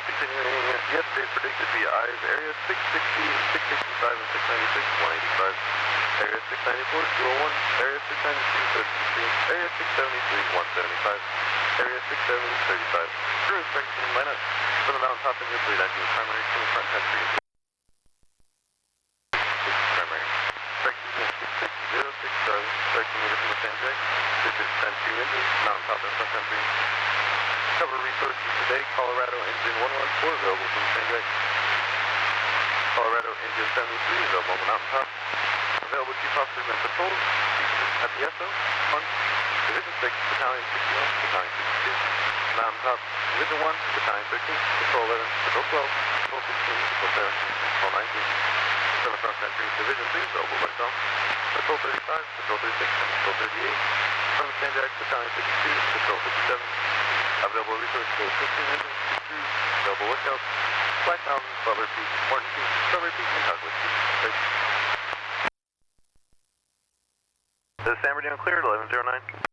continuing yesterday's predicted VIs, area 660, 665, and 696, 185. Area 694, 201. Area 692, 33. Area 673, 175. Area 670, 35. Crew inspection, line up. From the mountaintop in your fleet, acting primary from the front country. Primary. Inspection 660, 6 Charlie. Inspection leader from the Sanjay. This is 10-2 engine, mountaintop in front country. Cover resources today, Colorado engine 114 available from the Sanjay. Colorado engine 73 available on the mountaintop. Available chief officers and patrols at the SO. 1. Division 6, Battalion 61, Battalion 62. Mountaintop, Division 1, Battalion 13, Patrol 11, Patrol 12, Patrol 16, Patrol 17, Patrol 19. From the front country, Division 3 available by call. Patrol 35, Patrol 36, and Patrol 38. From the Sanjay, Battalion 52, Patrol 57. Available resources for 15 engines, 2 crews, available lookouts, Black Mountain, Butler Peak, Morton Peak, Strawberry Peak, and Cogwood Peak. Thanks. This is San Bernardino cleared, 1109.